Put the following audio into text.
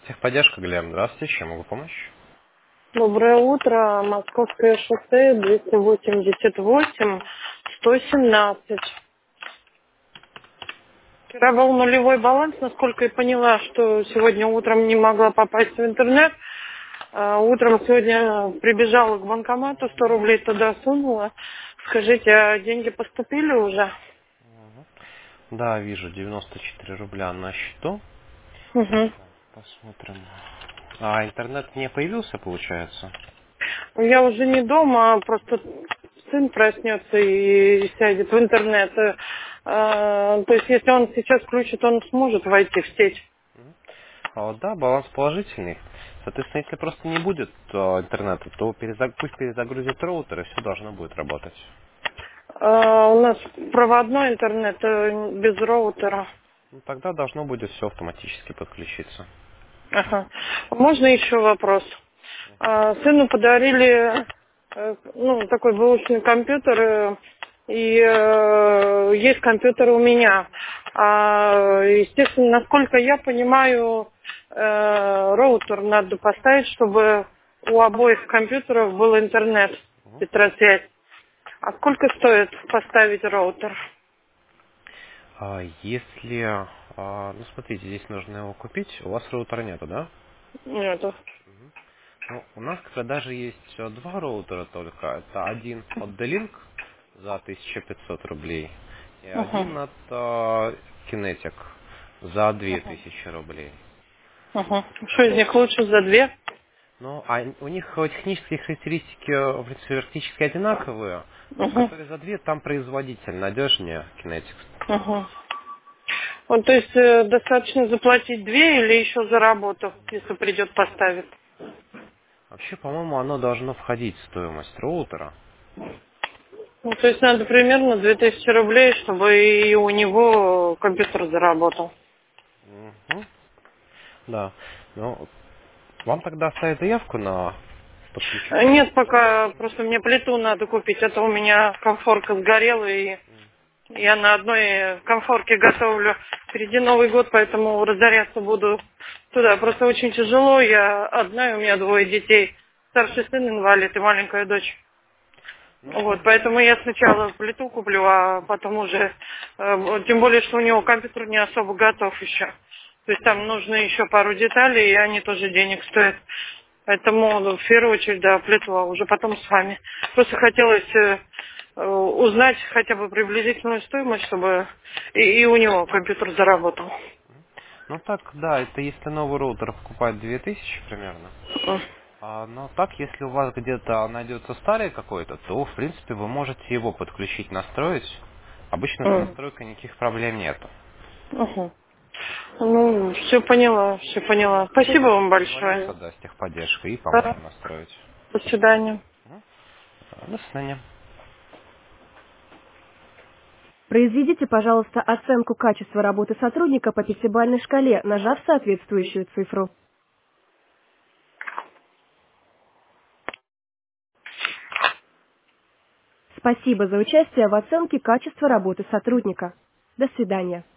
Техподдержка, Глеб, здравствуйте, чем могу помочь? Доброе утро. Московское шоссе 288, 117. Вчера был нулевой баланс, насколько я поняла, что сегодня утром не могла попасть в интернет. Утром сегодня прибежала к банкомату, 100 рублей туда сунула. Скажите, а деньги поступили уже? Да, вижу, 94 рубля на счету. Угу. Посмотрим. А интернет не появился, получается? Я уже не дома, просто сын проснется и сядет в интернет. То есть, если он сейчас включит, он сможет войти в сеть. Да, баланс положительный. Соответственно, если просто не будет интернета, то пусть перезагрузит роутер, и все должно будет работать. У нас проводной интернет без роутера. Ну, тогда должно будет все автоматически подключиться. Ага. Можно еще вопрос? Сыну подарили такой бэушный компьютер, и есть компьютер у меня. Естественно, насколько я понимаю, роутер надо поставить, чтобы у обоих компьютеров был интернет, быстросвязь. А сколько стоит поставить роутер? Если, ну смотрите, здесь нужно его купить, у вас роутера нету, да? Нету. Ну, у нас как бы даже есть два роутера только. Это один от D-Link за 1500 рублей и Ага. один от Kinetic за 2000 рублей. Ага. Что из них лучше за две? Ну, а у них технические характеристики, в принципе, практически одинаковые, но в Ага. которые за две там производитель надежнее Kinetic. Ага. Вот, то есть достаточно заплатить две или еще за работу, если придет поставит? Вообще, по-моему, оно должно входить в стоимость роутера. Ну, то есть надо примерно 2000 рублей, чтобы и у него компьютер заработал. Мгм. Да. Ну, вам тогда оставить заявку на подключение? Нет, пока просто мне плиту надо купить, а то у меня конфорка сгорела, и я на одной конфорке готовлю. Впереди Новый год, поэтому разоряться буду туда. Просто очень тяжело, я одна, и у меня двое детей. Старший сын инвалид и маленькая дочь. Ну, Вот, поэтому я сначала плиту куплю, а потом уже, тем более, что у него компьютер не особо готов еще. То есть там нужно еще пару деталей, и они тоже денег стоят. Поэтому в первую очередь, да, плиту, а уже потом с вами. Просто хотелось узнать хотя бы приблизительную стоимость, чтобы и у него компьютер заработал. ну так, да, это если новый роутер покупать 2000 примерно. Но так, если у вас где-то найдется старый какой-то, то, в принципе, вы можете его подключить, настроить. Обычно с М. настройкой никаких проблем нету. Мгм. Ну, все поняла, все поняла. Спасибо вам Звоните, большое. да, с техподдержкой и Да. поможем настроить. До свидания. До свидания. Произведите, пожалуйста, оценку качества работы сотрудника по пятибалльной шкале, нажав соответствующую цифру. Спасибо за участие в оценке качества работы сотрудника. До свидания.